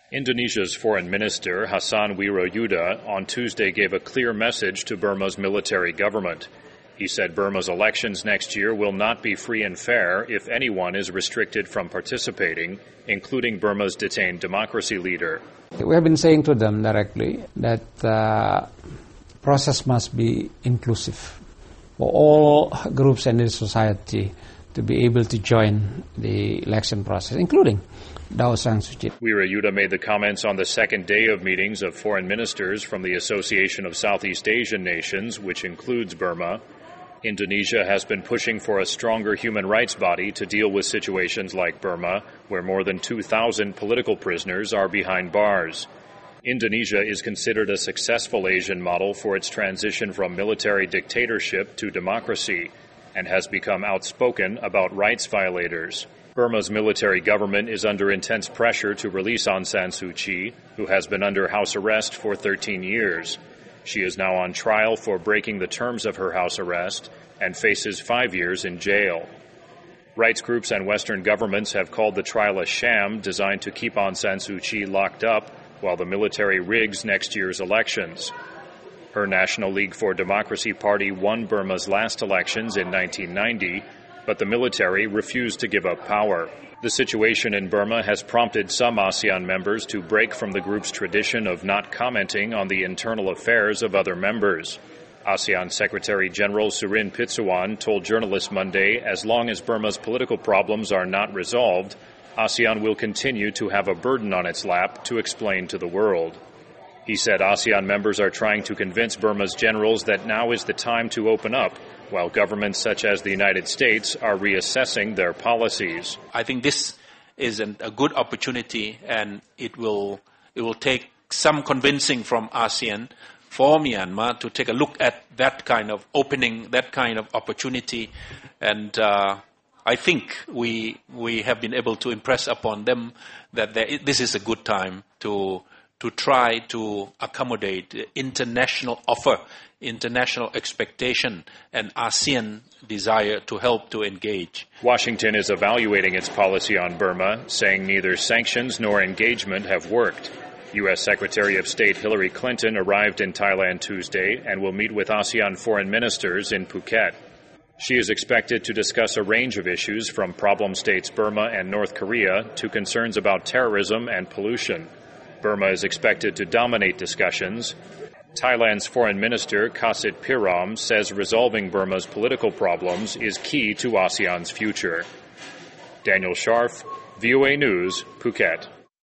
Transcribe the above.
Indonesia's Foreign Minister Hassan Wiroyuda on Tuesday gave a clear message to Burma's military government. He said Burma's elections next year will not be free and fair if anyone is restricted from participating, including Burma's detained democracy leader. We have been saying to them directly that the process must be inclusive for all groups in the society to be able to join the election process, including Daw San Suu Kyi. Wiroyuda made the comments on the second day of meetings of foreign ministers from the Association of Southeast Asian Nations, which includes Burma. Indonesia has been pushing for a stronger human rights body to deal with situations like Burma, where more than 2,000 political prisoners are behind bars. Indonesia is considered a successful Asian model for its transition from military dictatorship to democracy and has become outspoken about rights violators. Burma's military government is under intense pressure to release Aung San Suu Kyi, who has been under house arrest for 13 years. She is now on trial for breaking the terms of her house arrest and faces 5 years in jail. Rights groups and Western governments have called the trial a sham designed to keep Aung San Suu Kyi locked up while the military rigs next year's elections. Her National League for Democracy party won Burma's last elections in 1990, but the military refused to give up power. The situation in Burma has prompted some ASEAN members to break from the group's tradition of not commenting on the internal affairs of other members. ASEAN Secretary General Surin Pitsuwan told journalists Monday, as long as Burma's political problems are not resolved, ASEAN will continue to have a burden on its lap to explain to the world. He said ASEAN members are trying to convince Burma's generals that now is the time to open up, while governments such as the United States are reassessing their policies. I think this is a good opportunity, and it will take some convincing from ASEAN for Myanmar to take a look at that kind of opening, that kind of opportunity. And I think we have been able to impress upon them that this is a good time to try to accommodate international offer, international expectation, and ASEAN desire to help to engage. Washington is evaluating its policy on Burma, saying neither sanctions nor engagement have worked. U.S. Secretary of State Hillary Clinton arrived in Thailand Tuesday and will meet with ASEAN foreign ministers in Phuket. She is expected to discuss a range of issues from problem states Burma and North Korea to concerns about terrorism and pollution. Burma is expected to dominate discussions. Thailand's Foreign Minister Kasit Piram says resolving Burma's political problems is key to ASEAN's future. Daniel Scharf, VOA News, Phuket.